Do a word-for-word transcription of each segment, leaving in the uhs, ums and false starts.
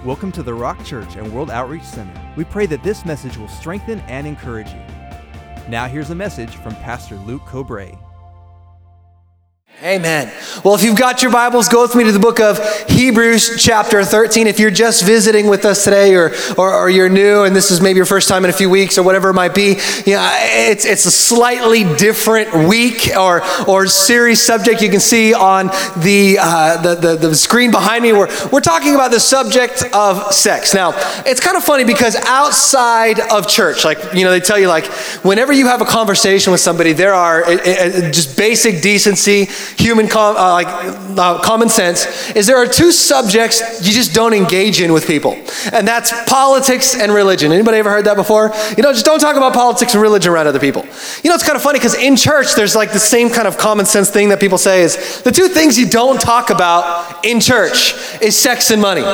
Welcome to the Rock Church and World Outreach Center. We pray that this message will strengthen and encourage you. Now here's a message from Pastor Luke Cobray. Amen. Well, if you've got your Bibles, go with me to the book of Hebrews chapter thirteen. If you're just visiting with us today or, or, or you're new and this is maybe your first time in a few weeks or whatever it might be, you know, it's it's a slightly different week or or series subject you can see on the, uh, the, the, the screen behind me. We're, we're talking about the subject of sex. Now, it's kind of funny because outside of church, like, you know, they tell you like, whenever you have a conversation with somebody, there are uh, uh, just basic decency, human com- uh, like uh, common sense, is there are two subjects you just don't engage in with people, and that's politics and religion. Anybody ever heard that before? You know, just don't talk about politics and religion around other people. You know, it's kind of funny because in church there's like the same kind of common sense thing that people say is the two things you don't talk about in church is sex and money.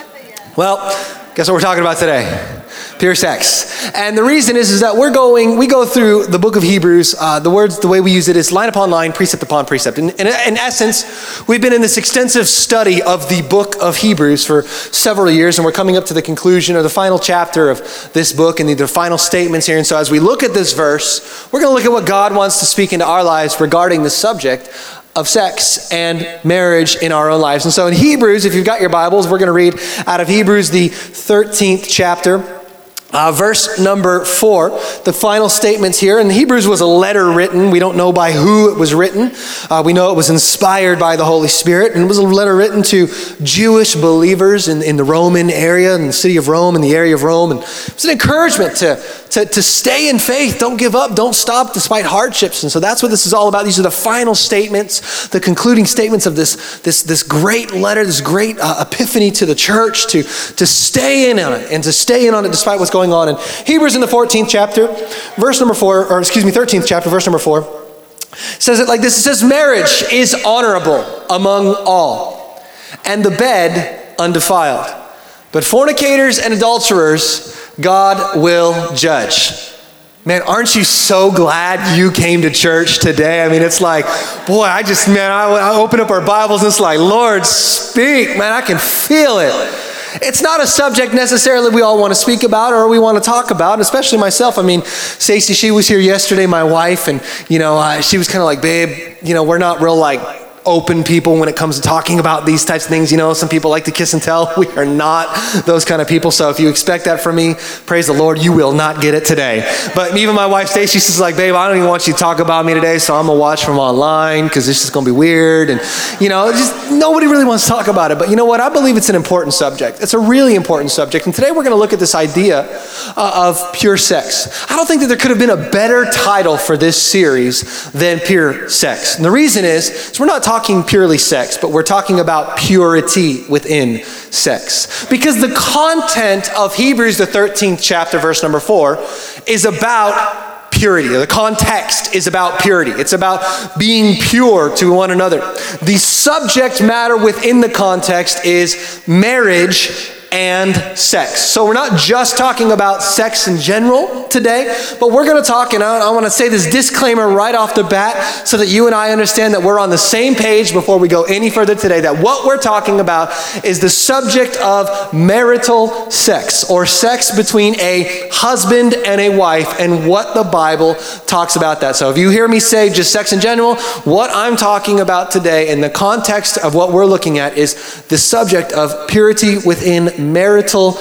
Well, guess what we're talking about today? Pure sex. And the reason is, is that we're going, we go through the book of Hebrews. Uh, the words, the way we use it is line upon line, precept upon precept. In, in, in essence, we've been in this extensive study of the book of Hebrews for several years, and we're coming up to the conclusion or the final chapter of this book and the, the final statements here. And so as we look at this verse, we're going to look at what God wants to speak into our lives regarding the subject of sex and marriage in our own lives. And so in Hebrews, if you've got your Bibles, we're going to read out of Hebrews, the thirteenth chapter. Uh, verse number four, the final statements here. And Hebrews was a letter written. We don't know by who it was written. Uh, we know it was inspired by the Holy Spirit. And it was a letter written to Jewish believers in, in the Roman area, in the city of Rome, in the area of Rome. And it was an encouragement to, to, to stay in faith. Don't give up. Don't stop despite hardships. And so that's what this is all about. These are the final statements, the concluding statements of this, this, this great letter, this great uh, epiphany to the church to, to stay in on it and to stay in on it despite what's going on. In Hebrews in the fourteenth chapter, verse number four, or excuse me, thirteenth chapter, verse number four, says it like this. It says, marriage is honorable among all, and the bed undefiled. But fornicators and adulterers God will judge. Man, aren't you so glad you came to church today? I mean, it's like, boy, I just, man, I, I open up our Bibles and it's like, Lord, speak. Man, I can feel it. It's not a subject necessarily we all want to speak about or we want to talk about, and especially myself. I mean, Stacey, she was here yesterday, my wife, and, you know, uh, she was kind of like, babe, you know, we're not real, like, open people when it comes to talking about these types of things. You know, some people like to kiss and tell. We are not those kind of people. So if you expect that from me, praise the Lord, you will not get it today. But even my wife, Stacey, she's like, babe, I don't even want you to talk about me today, so I'm going to watch from online because this is going to be weird. And, you know, just nobody really wants to talk about it. But you know what? I believe it's an important subject. It's a really important subject. And today we're going to look at this idea uh, of pure sex. I don't think that there could have been a better title for this series than Pure Sex. And the reason is, is we're not talking talking purely sex, but we're talking about purity within sex. Because the content of Hebrews, the thirteenth chapter, verse number four, is about purity. The context is about purity. It's about being pure to one another. The subject matter within the context is marriage and sex. So we're not just talking about sex in general today, but we're going to talk, and I, I want to say this disclaimer right off the bat so that you and I understand that we're on the same page before we go any further today, that what we're talking about is the subject of marital sex, or sex between a husband and a wife, and what the Bible talks about that. So if you hear me say just sex in general, what I'm talking about today in the context of what we're looking at is the subject of purity within marital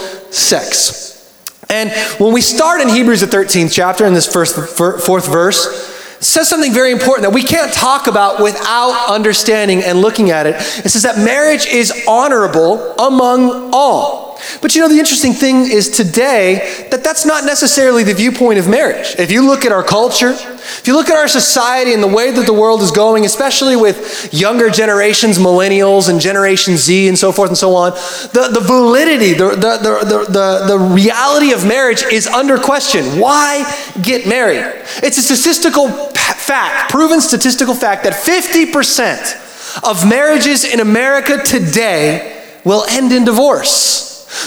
sex. And when we start in Hebrews the thirteenth chapter, in this first fourth verse, it says something very important that we can't talk about without understanding and looking at it. It says that marriage is honorable among all. But you know, the interesting thing is today that that's not necessarily the viewpoint of marriage. If you look at our culture, if you look at our society and the way that the world is going, especially with younger generations, millennials and Generation Z and so forth and so on, the, the validity, the, the, the, the, the reality of marriage is under question. Why get married? It's a statistical fact, proven statistical fact, that fifty percent of marriages in America today will end in divorce.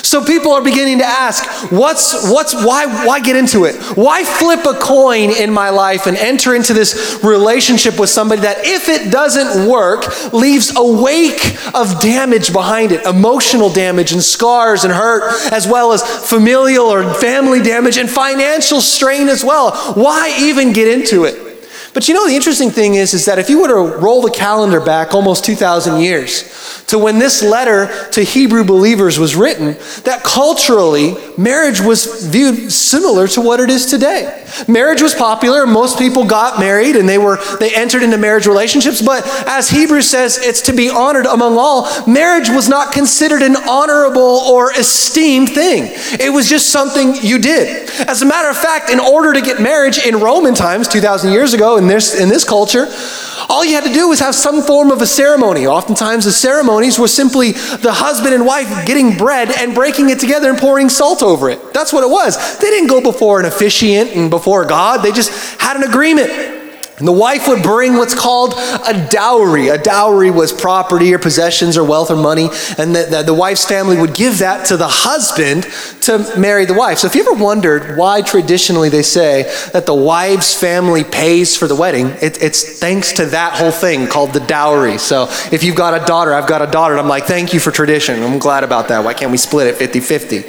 So people are beginning to ask, what's, what's, why, why get into it? Why flip a coin in my life and enter into this relationship with somebody that, if it doesn't work, leaves a wake of damage behind it, emotional damage and scars and hurt, as well as familial or family damage and financial strain as well? Why even get into it? But you know, the interesting thing is, is that if you were to roll the calendar back almost two thousand years to when this letter to Hebrew believers was written, that culturally, marriage was viewed similar to what it is today. Marriage was popular. Most people got married and they were they entered into marriage relationships. But as Hebrews says, it's to be honored among all. Marriage was not considered an honorable or esteemed thing. It was just something you did. As a matter of fact, in order to get marriage in Roman times, two thousand years ago, in this, in this culture, all you had to do was have some form of a ceremony. Oftentimes the ceremonies were simply the husband and wife getting bread and breaking it together and pouring salt over it. That's what it was. They didn't go before an officiant and before God. They just had an agreement. And the wife would bring what's called a dowry. A dowry was property or possessions or wealth or money. And the, the, the wife's family would give that to the husband to marry the wife. So if you ever wondered why traditionally they say that the wife's family pays for the wedding, it, it's thanks to that whole thing called the dowry. So if you've got a daughter, I've got a daughter, and I'm like, thank you for tradition. I'm glad about that. Why can't we split it fifty-fifty?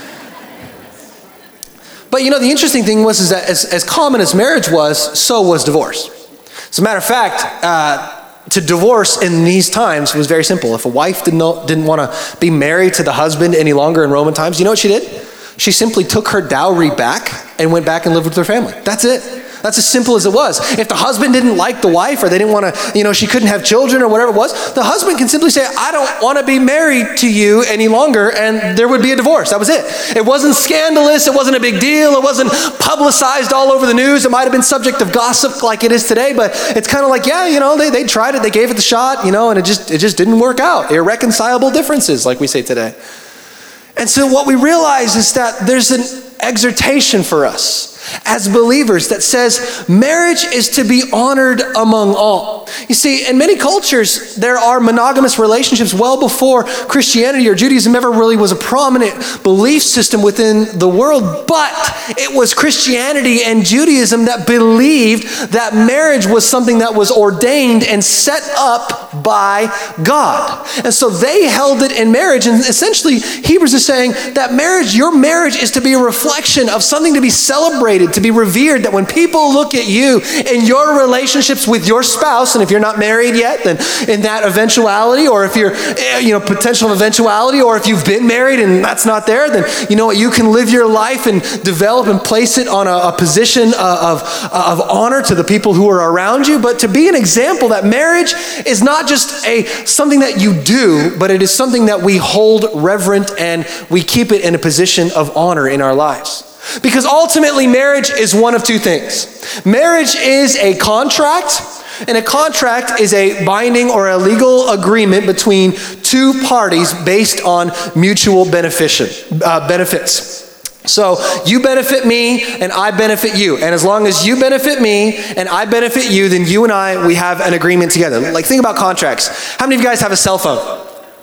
But you know, the interesting thing was is that as, as common as marriage was, so was divorce. As a matter of fact, uh, to divorce in these times was very simple. If a wife didn't, know, didn't want to be married to the husband any longer in Roman times, you know what she did? She simply took her dowry back and went back and lived with her family. That's it. That's as simple as it was. If the husband didn't like the wife, or they didn't want to, you know, she couldn't have children or whatever it was, the husband can simply say, I don't want to be married to you any longer, and there would be a divorce. That was it. It wasn't scandalous. It wasn't a big deal. It wasn't publicized all over the news. It might have been subject of gossip like it is today, but it's kind of like, yeah, you know, they, they tried it. They gave it the shot, you know, and it just, it just didn't work out. Irreconcilable differences, like we say today. And so what we realize is that there's an exhortation for us as believers that says marriage is to be honored among all. You see, in many cultures, there are monogamous relationships well before Christianity or Judaism ever really was a prominent belief system within the world. But it was Christianity and Judaism that believed that marriage was something that was ordained and set up by God. And so they held it in marriage. And essentially, Hebrews is saying that marriage, your marriage is to be a reflection of something to be celebrated, to be revered, that when people look at you and your relationships with your spouse, and if you're not married yet, then in that eventuality, or if you're, you know, potential eventuality, or if you've been married and that's not there, then you know what, you can live your life and develop and place it on a, a position of, of honor to the people who are around you, but to be an example that marriage is not just a something that you do, but it is something that we hold reverent and we keep it in a position of honor in our lives. Because ultimately, marriage is one of two things. Marriage is a contract, and a contract is a binding or a legal agreement between two parties based on mutual benefici- uh, benefits. So you benefit me and I benefit you. And as long as you benefit me and I benefit you, then you and I, we have an agreement together. Like, think about contracts. How many of you guys have a cell phone?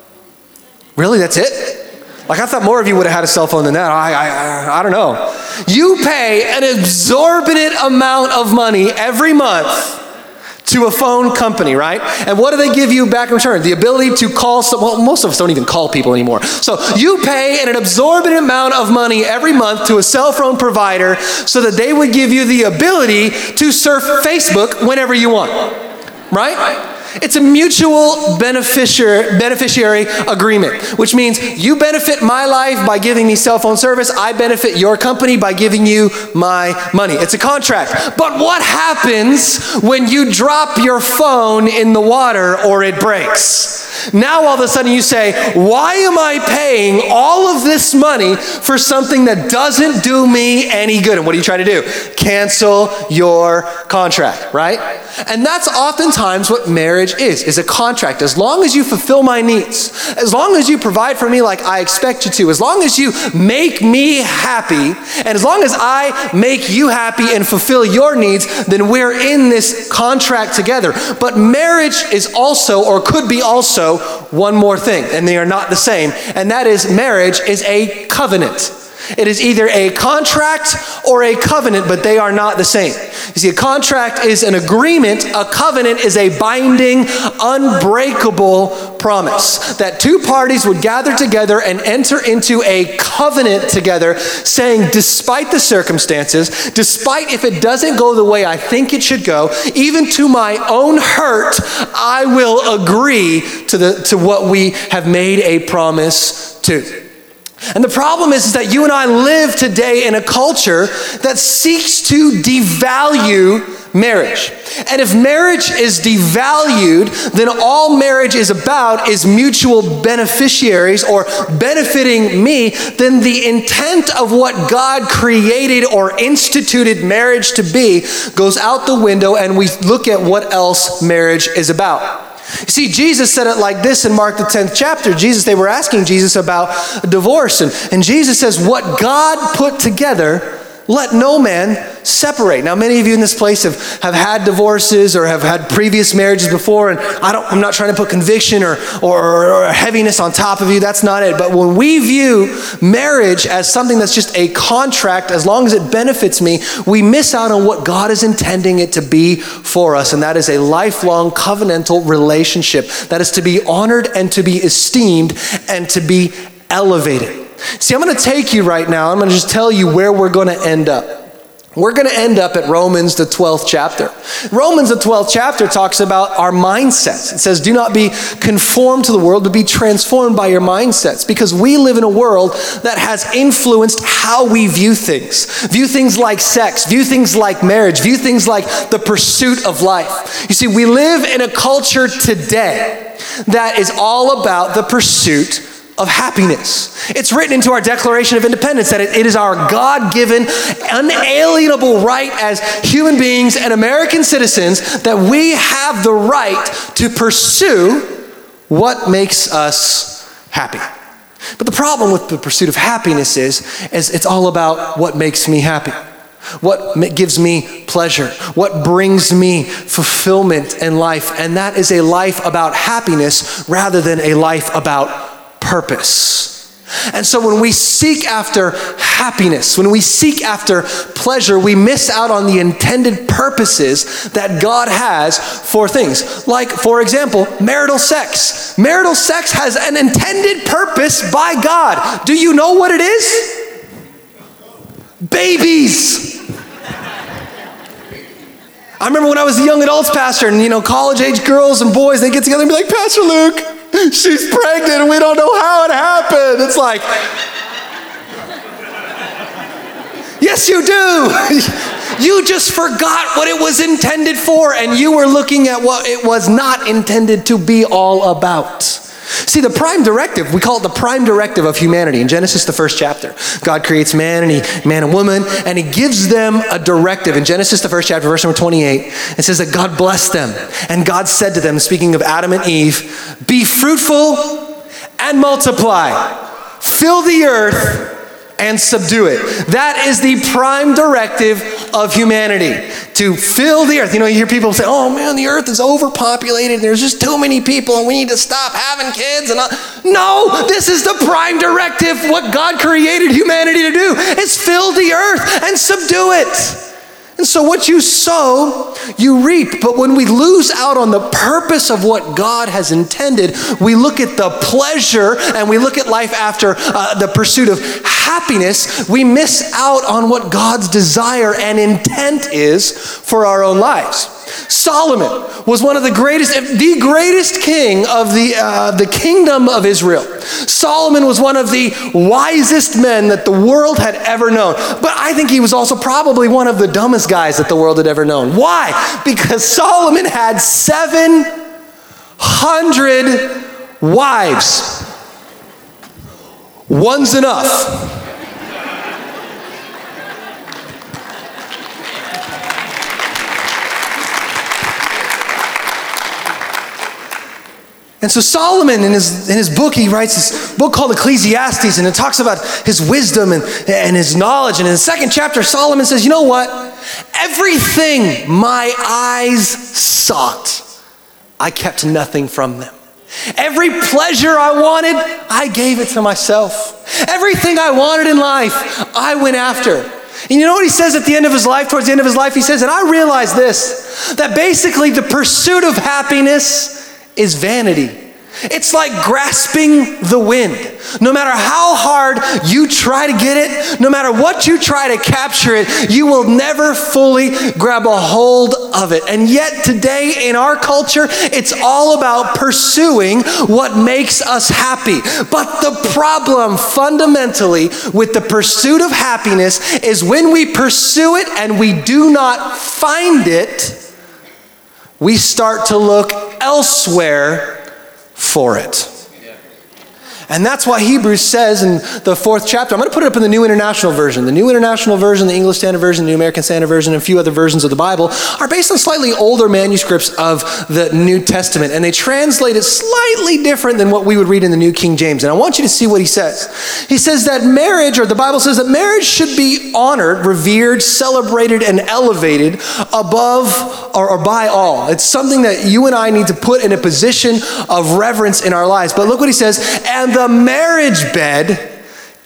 Really, that's it? Like, I thought more of you would have had a cell phone than that. I, I, I don't know. You pay an exorbitant amount of money every month to a phone company, right? And what do they give you back in return? The ability to call some, well, most of us don't even call people anymore. So you pay an exorbitant amount of money every month to a cell phone provider so that they would give you the ability to surf Facebook whenever you want, right? It's a mutual beneficiary, beneficiary agreement, which means you benefit my life by giving me cell phone service. I benefit your company by giving you my money. It's a contract. But what happens when you drop your phone in the water or it breaks? Now all of a sudden you say, why am I paying all of this money for something that doesn't do me any good? And what do you try to do? Cancel your contract, right? And that's oftentimes what marriage marriage is, is a contract. As long as you fulfill my needs, as long as you provide for me like I expect you to, as long as you make me happy, and as long as I make you happy and fulfill your needs, then we're in this contract together. But marriage is also, or could be also, one more thing, and they are not the same, and that is marriage is a covenant. It is either a contract or a covenant, but they are not the same. You see, a contract is an agreement. A covenant is a binding, unbreakable promise that two parties would gather together and enter into a covenant together, saying, despite the circumstances, despite if it doesn't go the way I think it should go, even to my own hurt, I will agree to the to what we have made a promise to. And the problem is, is that you and I live today in a culture that seeks to devalue marriage. And if marriage is devalued, then all marriage is about is mutual beneficiaries or benefiting me. Then the intent of what God created or instituted marriage to be goes out the window, and we look at what else marriage is about. You see, Jesus said it like this in Mark the tenth chapter. Jesus, they were asking Jesus about divorce. And, and Jesus says, what God put together, let no man separate. Now, many of you in this place have, have had divorces or have had previous marriages before, and I don't, I'm not trying to put conviction or, or, or heaviness on top of you. That's not it. But when we view marriage as something that's just a contract, as long as it benefits me, we miss out on what God is intending it to be for us, and that is a lifelong covenantal relationship that is to be honored and to be esteemed and to be elevated. See, I'm going to take you right now. I'm going to just tell you where we're going to end up. We're going to end up at Romans, the twelfth chapter. Romans, the twelfth chapter, talks about our mindsets. It says, do not be conformed to the world, but be transformed by your mindsets. Because we live in a world that has influenced how we view things. View things like sex, view things like marriage, view things like the pursuit of life. You see, we live in a culture today that is all about the pursuit of happiness. It's written into our Declaration of Independence that it, it is our God-given, unalienable right as human beings and American citizens that we have the right to pursue what makes us happy. But the problem with the pursuit of happiness is, is it's all about what makes me happy. What gives me pleasure? What brings me fulfillment in life? And that is a life about happiness rather than a life about purpose. And so when we seek after happiness, when we seek after pleasure, we miss out on the intended purposes that God has for things. Like, for example, marital sex. Marital sex has an intended purpose by God. Do you know what it is? Babies. I remember when I was a young adults pastor, and you know, college-age girls and boys, they get together and be like, Pastor Luke, she's pregnant and we don't know how it happened. It's like, yes, you do. You just forgot what it was intended for, and you were looking at what it was not intended to be all about. See, the prime directive, we call it the prime directive of humanity. In Genesis, the first chapter, God creates man and he, man and woman, and he gives them a directive. In Genesis, the first chapter, verse number twenty-eight, it says that God blessed them. And God said to them, speaking of Adam and Eve, be fruitful and multiply. Fill the earth and subdue it. That is the prime directive of humanity, to fill the earth. You know, you hear people say, oh man, the earth is overpopulated. There's just too many people and we need to stop having kids. And all. No, this is the prime directive. What God created humanity to do is fill the earth and subdue it. And so what you sow, you reap. But when we lose out on the purpose of what God has intended, we look at the pleasure and we look at life after uh, the pursuit of happiness, we miss out on what God's desire and intent is for our own lives. Solomon was one of the greatest, the greatest king of the, uh, the kingdom of Israel. Solomon was one of the wisest men that the world had ever known. But I think he was also probably one of the dumbest guys that the world had ever known. Why? Because Solomon had seven hundred wives. One's enough. And so Solomon, in his, in his book, he writes this book called Ecclesiastes, and it talks about his wisdom and, and his knowledge. And in the second chapter, Solomon says, you know what? Everything my eyes sought, I kept nothing from them. Every pleasure I wanted, I gave it to myself. Everything I wanted in life, I went after. And you know what he says at the end of his life, towards the end of his life? He says, and I realized this, that basically the pursuit of happiness is vanity. It's like grasping the wind. No matter how hard you try to get it, no matter what you try to capture it, you will never fully grab a hold of it. And yet today in our culture, it's all about pursuing what makes us happy. But the problem fundamentally with the pursuit of happiness is when we pursue it and we do not find it, we start to look elsewhere for it. And that's why Hebrews says in the fourth chapter, I'm going to put it up in the New International Version. The New International Version, the English Standard Version, the New American Standard Version, and a few other versions of the Bible are based on slightly older manuscripts of the New Testament. And they translate it slightly different than what we would read in the New King James. And I want you to see what he says. He says that marriage, or the Bible says that marriage should be honored, revered, celebrated, and elevated above or, or by all. It's something that you and I need to put in a position of reverence in our lives. But look what he says, and the marriage bed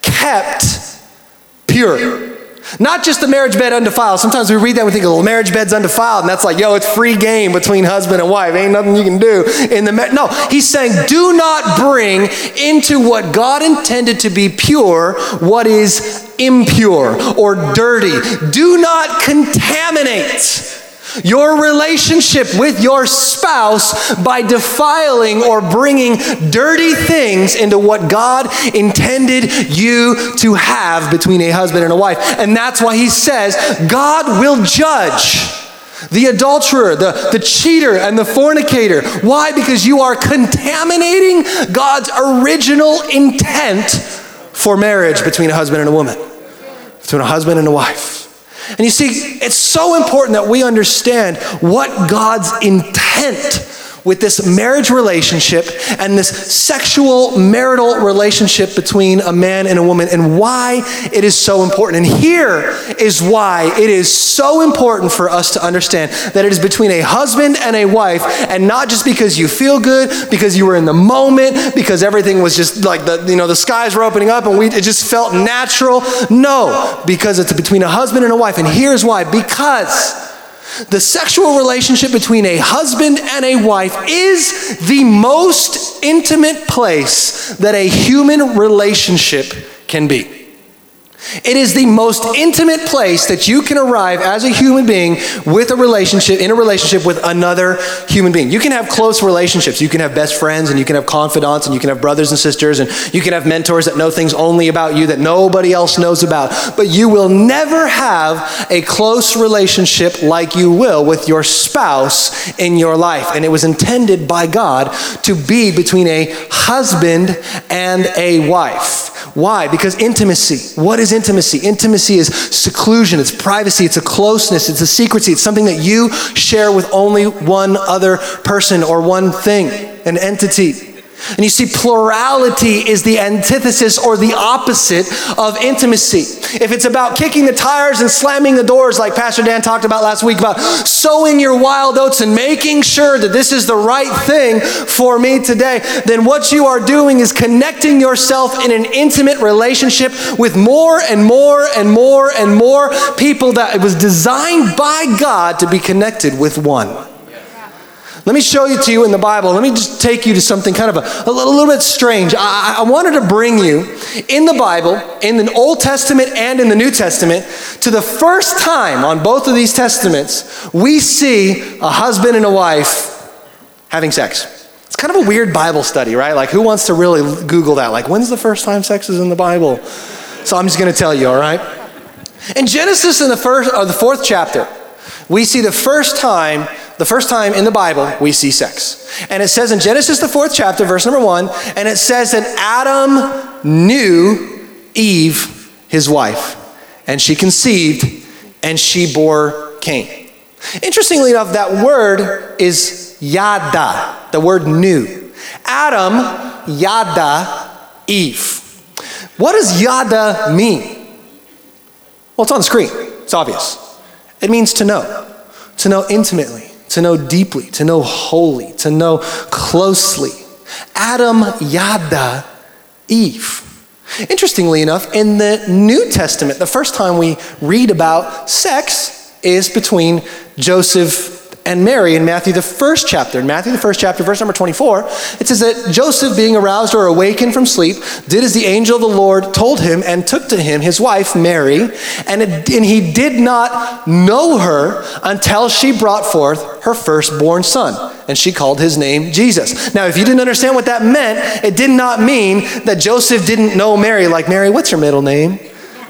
kept pure. Not just the marriage bed undefiled. Sometimes we read that and we think, oh, the marriage bed's undefiled. And that's like, yo, it's free game between husband and wife. Ain't nothing you can do in the marriage. No, he's saying, do not bring into what God intended to be pure what is impure or dirty. Do not contaminate your relationship with your spouse by defiling or bringing dirty things into what God intended you to have between a husband and a wife. And that's why he says God will judge the adulterer, the, the cheater, and the fornicator. Why? Because you are contaminating God's original intent for marriage between a husband and a woman, between a husband and a wife. And you see, it's so important that we understand what God's intent with this marriage relationship and this sexual marital relationship between a man and a woman, and why it is so important. And here is why it is so important for us to understand that it is between a husband and a wife, and not just because you feel good, because you were in the moment, because everything was just like the, you know, the skies were opening up and we, it just felt natural. No, because it's between a husband and a wife. And here's why. Because the sexual relationship between a husband and a wife is the most intimate place that a human relationship can be. It is the most intimate place that you can arrive as a human being with a relationship, in a relationship with another human being. You can have close relationships. You can have best friends, and you can have confidants, and you can have brothers and sisters, and you can have mentors that know things only about you that nobody else knows about. But you will never have a close relationship like you will with your spouse in your life. And it was intended by God to be between a husband and a wife. Why? Because intimacy. What is intimacy? Intimacy is seclusion, it's privacy, it's a closeness, it's a secrecy, it's something that you share with only one other person or one thing, an entity. And you see, plurality is the antithesis or the opposite of intimacy. If it's about kicking the tires and slamming the doors like Pastor Dan talked about last week, about sowing your wild oats and making sure that this is the right thing for me today, then what you are doing is connecting yourself in an intimate relationship with more and more and more and more people that it was designed by God to be connected with one. Let me show you to you in the Bible. Let me just take you to something kind of a, a, little, a little bit strange. I, I wanted to bring you in the Bible, in the Old Testament and in the New Testament, to the first time on both of these testaments, we see a husband and a wife having sex. It's kind of a weird Bible study, right? Like, who wants to really Google that? Like, when's the first time sex is in the Bible? So I'm just going to tell you, all right? In Genesis, in the first or the fourth chapter, we see the first time, the first time in the Bible, we see sex. And it says in Genesis, the fourth chapter, verse number one, and it says that Adam knew Eve, his wife, and she conceived, and she bore Cain. Interestingly enough, that word is yada, the word knew. Adam, yada, Eve. What does yada mean? Well, it's on the screen. It's obvious. It means to know. To know intimately, to know deeply, to know wholly, to know closely. Adam, yada, Eve. Interestingly enough, in the New Testament, the first time we read about sex is between Joseph and Mary in Matthew, the first chapter. In Matthew, the first chapter, verse number twenty-four, it says that Joseph, being aroused or awakened from sleep, did as the angel of the Lord told him and took to him his wife, Mary, and, it, and he did not know her until she brought forth her firstborn son, and she called his name Jesus. Now, if you didn't understand what that meant, it did not mean that Joseph didn't know Mary, like, Mary, what's your middle name?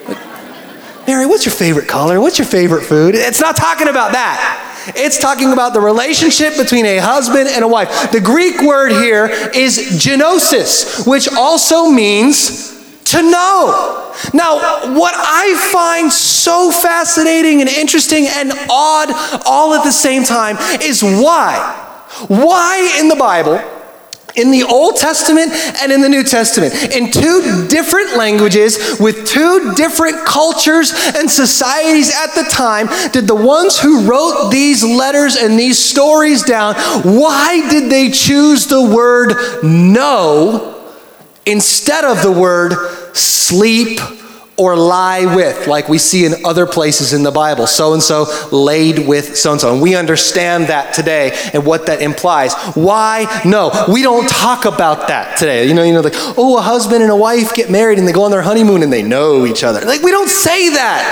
Mary, what's your favorite color? What's your favorite food? It's not talking about that. It's talking about the relationship between a husband and a wife. The Greek word here is genosis, which also means to know. Now, what I find so fascinating and interesting and odd all at the same time is why. Why in the Bible, in the Old Testament and in the New Testament, in two different languages with two different cultures and societies at the time, did the ones who wrote these letters and these stories down, why did they choose the word know instead of the word sleep or lie with, like we see in other places in the Bible? So-and-so laid with so-and-so. And we understand that today and what that implies. Why? No, we don't talk about that today. You know, you know, like, oh, a husband and a wife get married and they go on their honeymoon and they know each other. Like, we don't say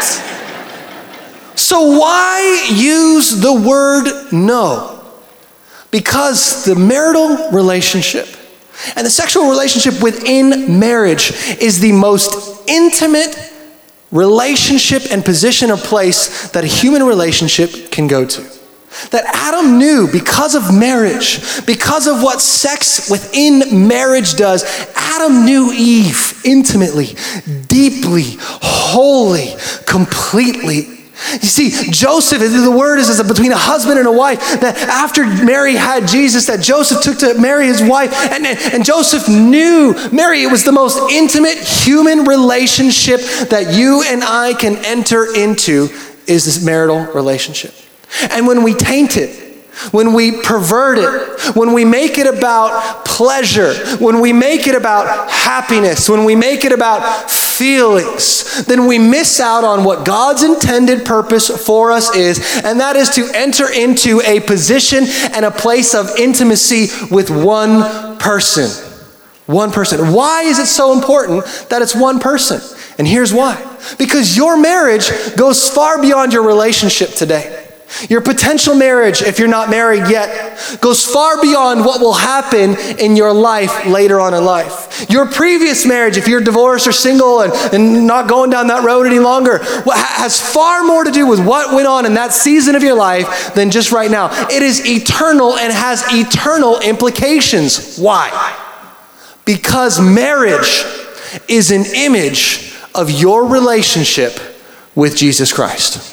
that. So why use the word know? Because the marital relationship and the sexual relationship within marriage is the most intimate relationship and position or place that a human relationship can go to. That Adam knew because of marriage, because of what sex within marriage does, Adam knew Eve intimately, deeply, wholly, completely. You see, Joseph, the word is, is between a husband and a wife, that after Mary had Jesus, that Joseph took to Mary his wife, and, and Joseph knew Mary. It was the most intimate human relationship that you and I can enter into, is this marital relationship. And when we taint it, when we pervert it, when we make it about pleasure, when we make it about happiness, when we make it about feelings, then we miss out on what God's intended purpose for us is, and that is to enter into a position and a place of intimacy with one person. One person. Why is it so important that it's one person? And here's why. Because your marriage goes far beyond your relationship today. Your potential marriage, if you're not married yet, goes far beyond what will happen in your life later on in life. Your previous marriage, if you're divorced or single and, and not going down that road any longer, has far more to do with what went on in that season of your life than just right now. It is eternal and has eternal implications. Why? Because marriage is an image of your relationship with Jesus Christ.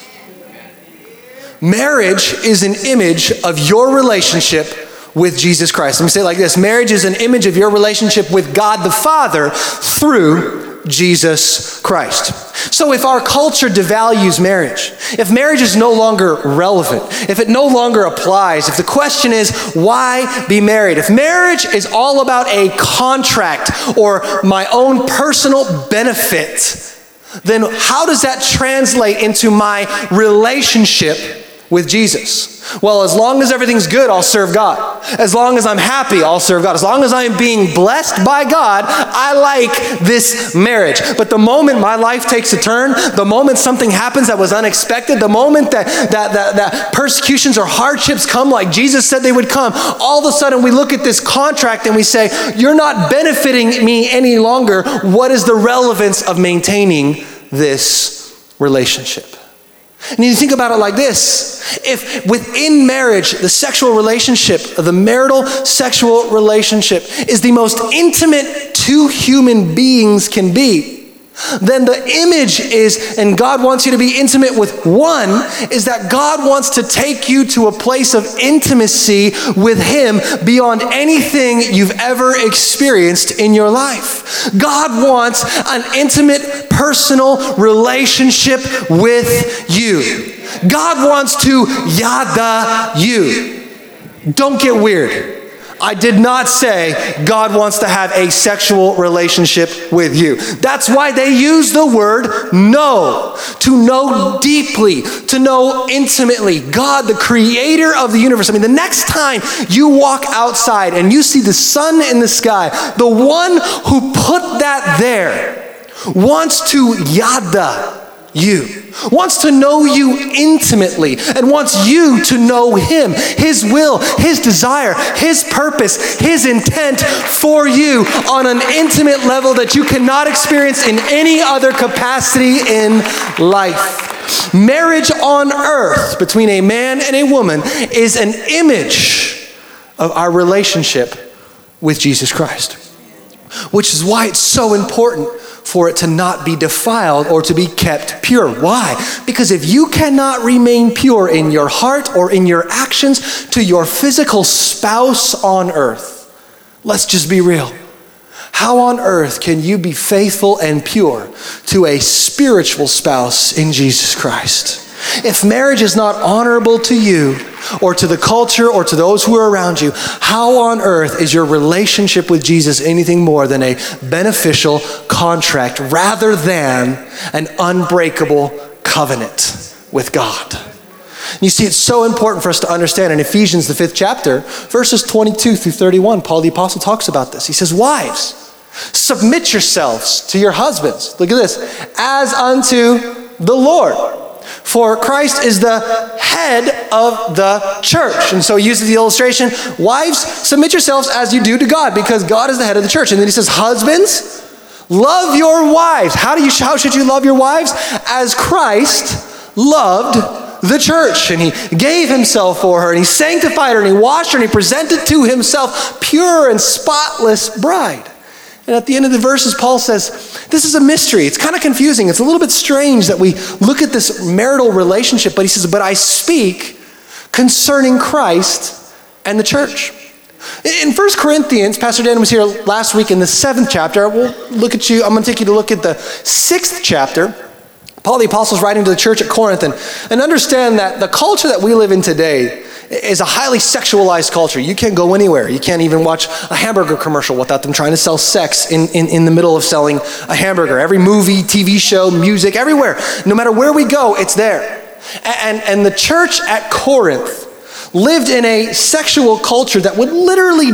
Marriage is an image of your relationship with Jesus Christ. Let me say it like this. Marriage is an image of your relationship with God the Father through Jesus Christ. So if our culture devalues marriage, if marriage is no longer relevant, if it no longer applies, if the question is, why be married? If marriage is all about a contract or my own personal benefit, then how does that translate into my relationship with Jesus? Well, as long as everything's good, I'll serve God. As long as I'm happy, I'll serve God. As long as I'm being blessed by God, I like this marriage. But the moment my life takes a turn, the moment something happens that was unexpected, the moment that, that, that, that persecutions or hardships come like Jesus said they would come, all of a sudden we look at this contract and we say, you're not benefiting me any longer. What is the relevance of maintaining this relationship? And you think about it like this. If within marriage, the sexual relationship, the marital sexual relationship is the most intimate two human beings can be, then the image is, and God wants you to be intimate with one, is that God wants to take you to a place of intimacy with Him beyond anything you've ever experienced in your life. God wants an intimate, personal relationship with you. God wants to yada you. Don't get weird. I did not say God wants to have a sexual relationship with you. That's why they use the word know, to know deeply, to know intimately. God, the creator of the universe. I mean, the next time you walk outside and you see the sun in the sky, the one who put that there wants to yada you, wants to know you intimately, and wants you to know Him, His will, His desire, His purpose, His intent for you on an intimate level that you cannot experience in any other capacity in life. Marriage on earth between a man and a woman is an image of our relationship with Jesus Christ, which is why it's so important for it to not be defiled or to be kept pure. Why? Because if you cannot remain pure in your heart or in your actions to your physical spouse on earth, let's just be real. How on earth can you be faithful and pure to a spiritual spouse in Jesus Christ? If marriage is not honorable to you or to the culture or to those who are around you, how on earth is your relationship with Jesus anything more than a beneficial contract rather than an unbreakable covenant with God? You see, it's so important for us to understand in Ephesians, the fifth chapter, verses twenty-two through thirty-one, Paul the Apostle talks about this. He says, wives, submit yourselves to your husbands. Look at this. As unto the Lord. For Christ is the head of the church. And so he uses the illustration, wives, submit yourselves as you do to God, because God is the head of the church. And then he says, husbands, love your wives. How do you? How should you love your wives? As Christ loved the church, and he gave himself for her, and he sanctified her, and he washed her, and he presented to himself pure and spotless bride. And at the end of the verses, Paul says, this is a mystery. It's kind of confusing. It's a little bit strange that we look at this marital relationship, but he says, but I speak concerning Christ and the church. In First Corinthians, Pastor Dan was here last week in the seventh chapter. We'll look at you, I'm going to take you to look at the sixth chapter. Paul the Apostle is writing to the church at Corinth, and, and understand that the culture that we live in today is a highly sexualized culture. You can't go anywhere. You can't even watch a hamburger commercial without them trying to sell sex in, in, in the middle of selling a hamburger. Every movie, T V show, music, everywhere. No matter where we go, it's there. And, and the church at Corinth lived in a sexual culture that would literally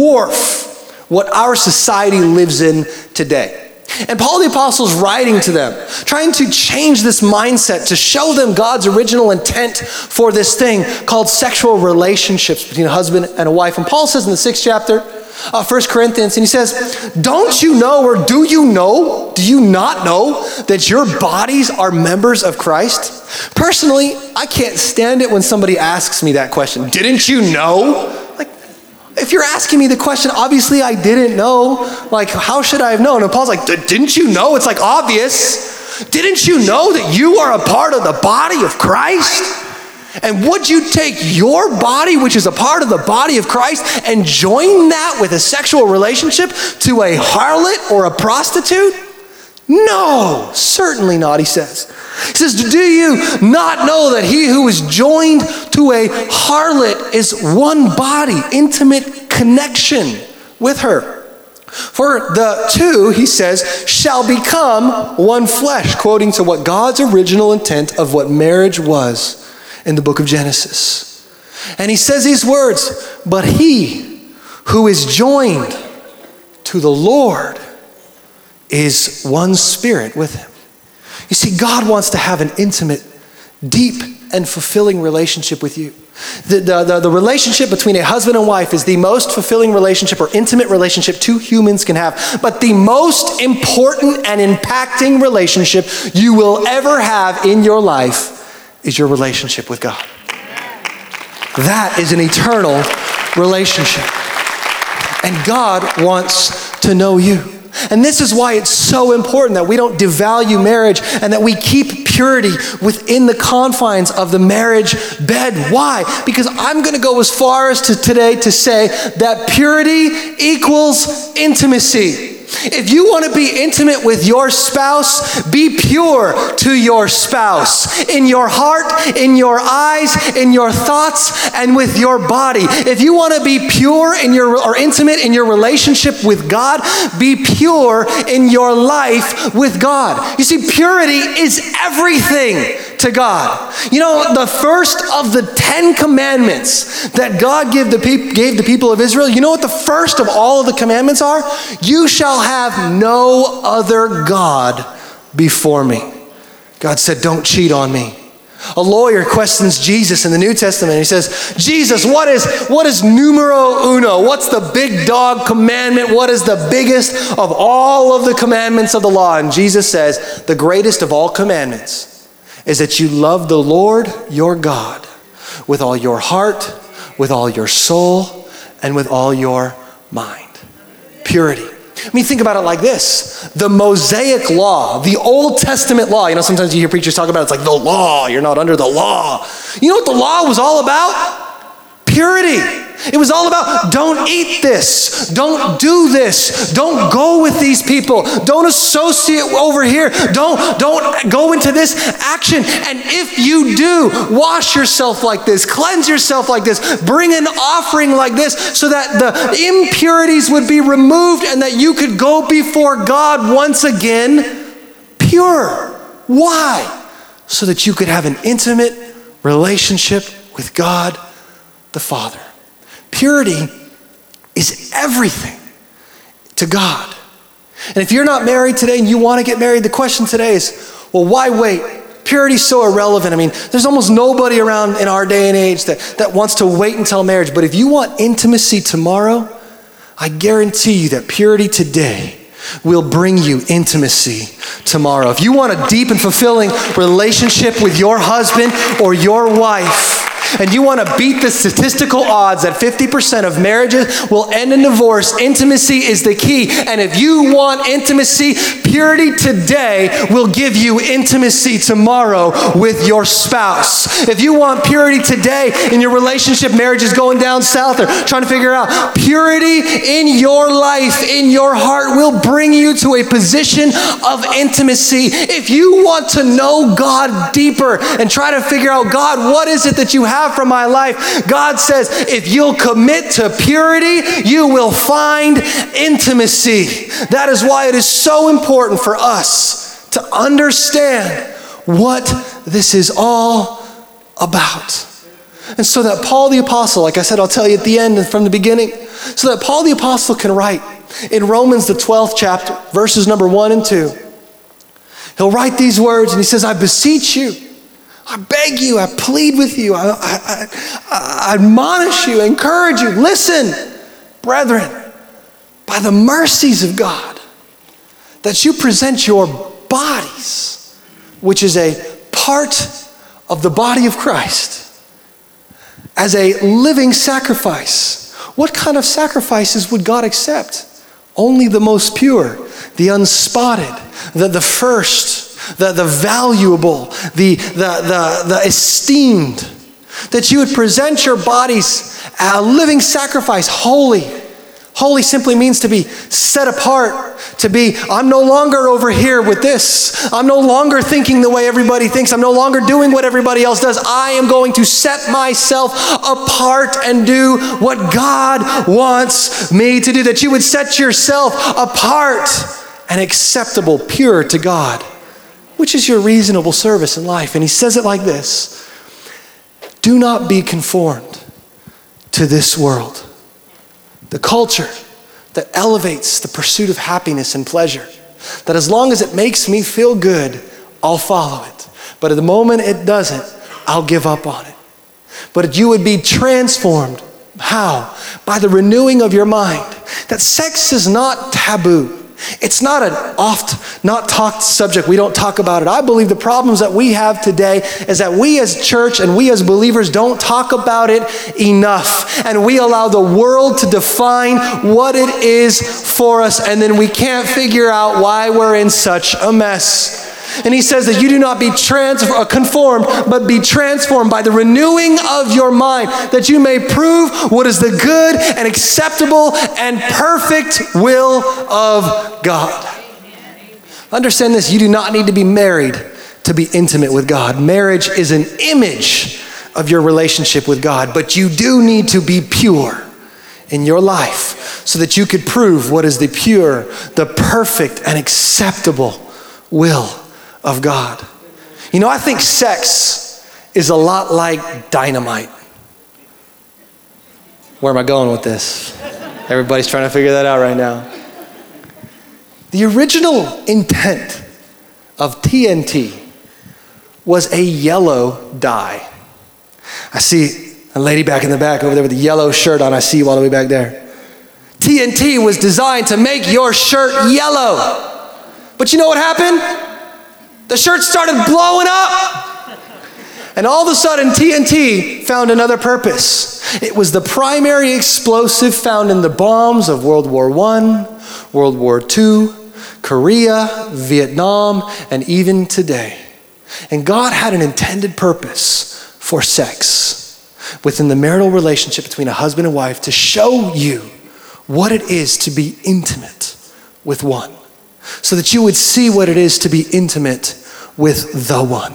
dwarf what our society lives in today. And Paul the Apostle is writing to them, trying to change this mindset to show them God's original intent for this thing called sexual relationships between a husband and a wife. And Paul says in the sixth chapter of First Corinthians, and he says, don't you know, or do you know, do you not know that your bodies are members of Christ? Personally, I can't stand it when somebody asks me that question. Didn't you know? Like, if you're asking me the question, obviously I didn't know. Like, how should I have known? And Paul's like, didn't you know? It's like obvious. Didn't you know that you are a part of the body of Christ? And would you take your body, which is a part of the body of Christ, and join that with a sexual relationship to a harlot or a prostitute? No, certainly not, he says. He says, do you not know that he who is joined to a harlot is one body, intimate connection with her? For the two, he says, shall become one flesh, quoting to what God's original intent of what marriage was in the book of Genesis. And he says these words, but he who is joined to the Lord is one spirit with him. You see, God wants to have an intimate, deep, and fulfilling relationship with you. The, the, the, the relationship between a husband and wife is the most fulfilling relationship or intimate relationship two humans can have. But the most important and impacting relationship you will ever have in your life is your relationship with God. That is an eternal relationship. And God wants to know you. And this is why it's so important that we don't devalue marriage and that we keep purity within the confines of the marriage bed. Why? Because I'm going to go as far as to today to say that purity equals intimacy. If you want to be intimate with your spouse, be pure to your spouse. In your heart, in your eyes, in your thoughts, and with your body. If you want to be pure in your or intimate in your relationship with God, be pure in your life with God. You see, purity is everything to God. You know, the first of the Ten Commandments that God gave the, peop- gave the people of Israel, you know what the first of all of the commandments are? You shall have no other God before me. God said, don't cheat on me. A lawyer questions Jesus in the New Testament. He says, Jesus, what is, what is numero uno? What's the big dog commandment? What is the biggest of all of the commandments of the law? And Jesus says, the greatest of all commandments is that you love the Lord your God with all your heart, with all your soul, and with all your mind. Purity. I mean, think about it like this. The Mosaic law, the Old Testament law, you know, sometimes you hear preachers talk about it, it's like the law, you're not under the law. You know what the law was all about? Purity. It was all about don't eat this, don't do this, don't go with these people, don't associate over here, don't, don't go into this action. And if you do, wash yourself like this, cleanse yourself like this, bring an offering like this so that the impurities would be removed and that you could go before God once again pure. Why? So that you could have an intimate relationship with God the Father. Purity is everything to God. And if you're not married today and you want to get married, the question today is, well, why wait? Purity is so irrelevant. I mean, there's almost nobody around in our day and age that, that wants to wait until marriage. But if you want intimacy tomorrow, I guarantee you that purity today will bring you intimacy tomorrow. If you want a deep and fulfilling relationship with your husband or your wife, and you want to beat the statistical odds that fifty percent of marriages will end in divorce, intimacy is the key. And if you want intimacy, purity today will give you intimacy tomorrow with your spouse. If you want purity today in your relationship, marriage is going down south or trying to figure out, purity in your life, in your heart will bring you to a position of intimacy. If you want to know God deeper and try to figure out, God, what is it that you have from my life? God says, if you'll commit to purity, you will find intimacy. That is why it is so important for us to understand what this is all about. And so that Paul the Apostle, like I said, I'll tell you at the end and from the beginning, so that Paul the Apostle can write in Romans the twelfth chapter, verses number one and two, he'll write these words and he says, I beseech you, I beg you, I plead with you, I, I, I, I admonish you, I encourage you, listen, brethren, by the mercies of God, that you present your bodies, which is a part of the body of Christ, as a living sacrifice. What kind of sacrifices would God accept? Only the most pure, the unspotted, the, the first, The, the valuable, the, the, the, the esteemed, that you would present your bodies a living sacrifice, holy. Holy simply means to be set apart, to be, I'm no longer over here with this. I'm no longer thinking the way everybody thinks. I'm no longer doing what everybody else does. I am going to set myself apart and do what God wants me to do. That you would set yourself apart and acceptable, pure to God, which is your reasonable service in life. And he says it like this: do not be conformed to this world, the culture that elevates the pursuit of happiness and pleasure, that as long as it makes me feel good, I'll follow it. But at the moment it doesn't, I'll give up on it. But you would be transformed. How? By the renewing of your mind. That sex is not taboo. It's not an oft not talked subject. We don't talk about it. I believe the problems that we have today is that we as church and we as believers don't talk about it enough. And we allow the world to define what it is for us. And then we can't figure out why we're in such a mess. And he says that you do not be trans- conformed, but be transformed by the renewing of your mind, that you may prove what is the good and acceptable and perfect will of God. Understand this, you do not need to be married to be intimate with God. Marriage is an image of your relationship with God, but you do need to be pure in your life so that you could prove what is the pure, the perfect, and acceptable will of God. You know, I think sex is a lot like dynamite. Where am I going with this? Everybody's trying to figure that out right now. The original intent of T N T was a yellow dye. I see a lady back in the back over there with a yellow shirt on. I see you all the way back there. T N T was designed to make your shirt yellow. But you know what happened? The shirt started blowing up. And all of a sudden, T N T found another purpose. It was the primary explosive found in the bombs of World War One, World War Two, Korea, Vietnam, and even today. And God had an intended purpose for sex within the marital relationship between a husband and wife to show you what it is to be intimate with one, so that you would see what it is to be intimate with the one.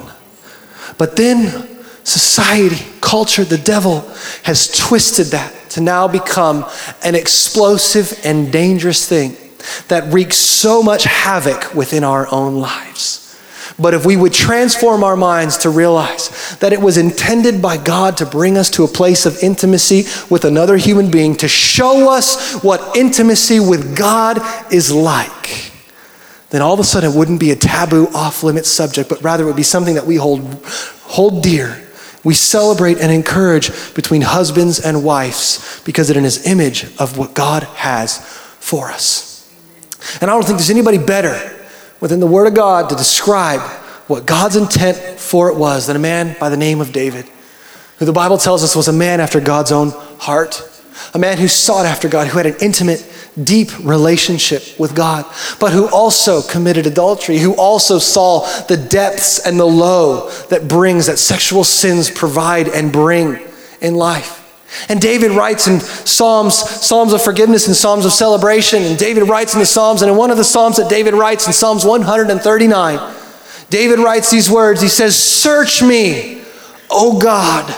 But then society, culture, the devil has twisted that to now become an explosive and dangerous thing that wreaks so much havoc within our own lives. But if we would transform our minds to realize that it was intended by God to bring us to a place of intimacy with another human being, to show us what intimacy with God is like, then all of a sudden it wouldn't be a taboo, off-limits subject, but rather it would be something that we hold, hold dear. We celebrate and encourage between husbands and wives because it is an image of what God has for us. And I don't think there's anybody better within the Word of God to describe what God's intent for it was than a man by the name of David, who the Bible tells us was a man after God's own heart, a man who sought after God, who had an intimate, deep relationship with God, but who also committed adultery, who also saw the depths and the low that brings, that sexual sins provide and bring in life. And David writes in Psalms, Psalms of forgiveness and Psalms of celebration, and David writes in the Psalms, and in one of the Psalms that David writes in Psalms one thirty-nine, David writes these words. He says, "Search me, O God,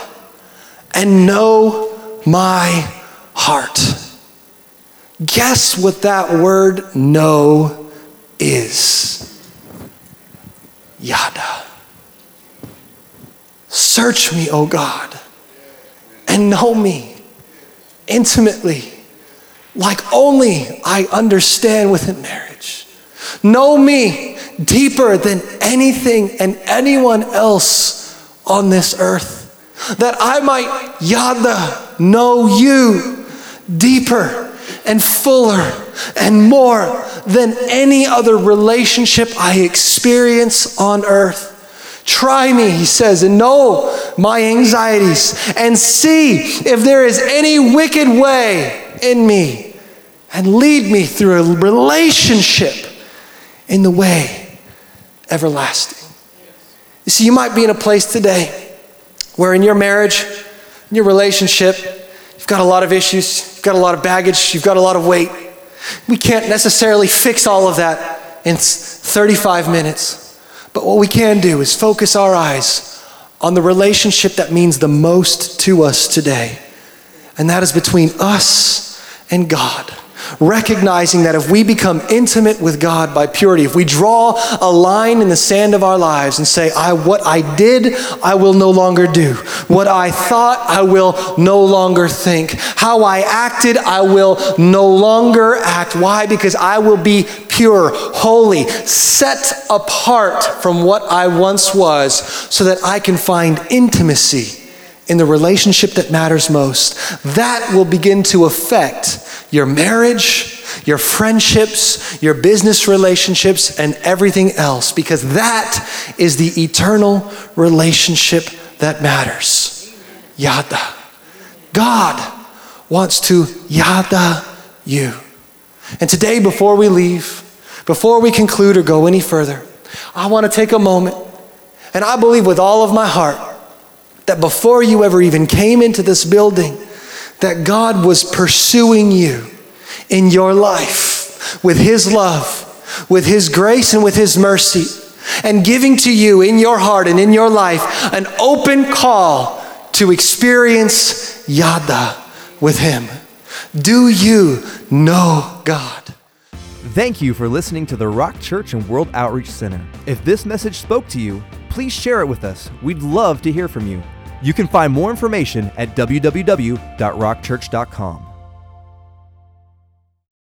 and know my heart." Guess what that word know is? Yada. Search me, O God, and know me intimately, like only I understand within marriage. Know me deeper than anything and anyone else on this earth, that I might yada know you deeper and fuller and more than any other relationship I experience on earth. Try me, he says, and know my anxieties, and see if there is any wicked way in me, and lead me through a relationship in the way everlasting. You see, you might be in a place today where in your marriage, in your relationship, you've got a lot of issues, you've got a lot of baggage, you've got a lot of weight. We can't necessarily fix all of that in thirty-five minutes. But what we can do is focus our eyes on the relationship that means the most to us today. And that is between us and God. Recognizing that if we become intimate with God by purity, if we draw a line in the sand of our lives and say, I, what I did, I will no longer do. What I thought, I will no longer think. How I acted, I will no longer act. Why? Because I will be pure, holy, set apart from what I once was, so that I can find intimacy in the relationship that matters most. That will begin to affect your marriage, your friendships, your business relationships, and everything else, because that is the eternal relationship that matters. Yada. God wants to yada you. And today, before we leave, before we conclude or go any further, I want to take a moment, and I believe with all of my heart that before you ever even came into this building, that God was pursuing you in your life with His love, with His grace, and with His mercy, and giving to you in your heart and in your life an open call to experience yada with Him. Do you know God? Thank you for listening to the Rock Church and World Outreach Center. If this message spoke to you, please share it with us. We'd love to hear from you. You can find more information at w w w dot rock church dot com.